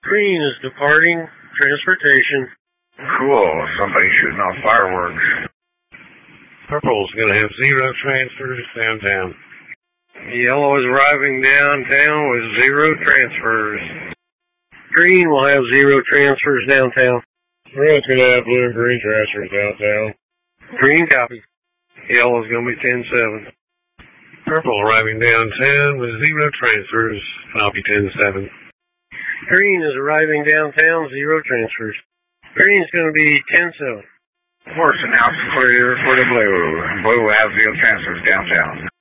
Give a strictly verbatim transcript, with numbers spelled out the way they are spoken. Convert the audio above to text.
Green is departing transportation. Cool. Somebody shooting off fireworks. Purple's going to have zero transfers downtown. Yellow is arriving downtown with zero transfers. Green will have zero transfers downtown. Red's going to have blue and green transfers downtown. Green copy. Yellow is going to be ten seven. Purple arriving downtown with zero transfers. Copy ten seven. Green is arriving downtown, zero transfers. Green is going to be ten seven. Horse announced clear for the blue. Blue will have zero transfers downtown.